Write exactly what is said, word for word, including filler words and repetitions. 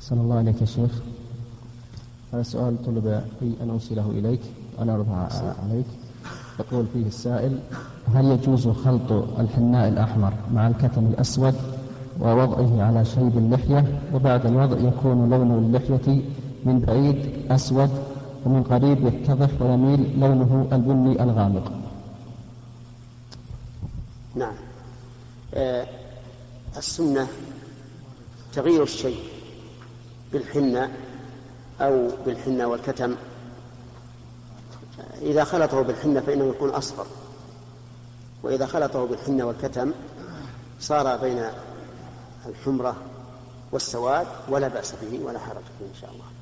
أحسن الله عليك يا شيخ. هذا سؤال طلب لي أن أوصله إليك وأنا أرضى عليك. يقول فيه السائل: هل يجوز خلط الحناء الأحمر مع الكتم الأسود ووضعه على شيب اللحية، وبعد الوضع يكون لون اللحية من بعيد أسود ومن قريب يتضح ويميل لونه البني الغامق؟ نعم. آه السنة تغيير الشيء بالحنة أو بالحنة والكتم. إذا خلطه بالحنة فإنه يكون أصفر، وإذا خلطه بالحنة والكتم صار بين الحمرة والسواد، ولا بأس به ولا حرج فيه إن شاء الله.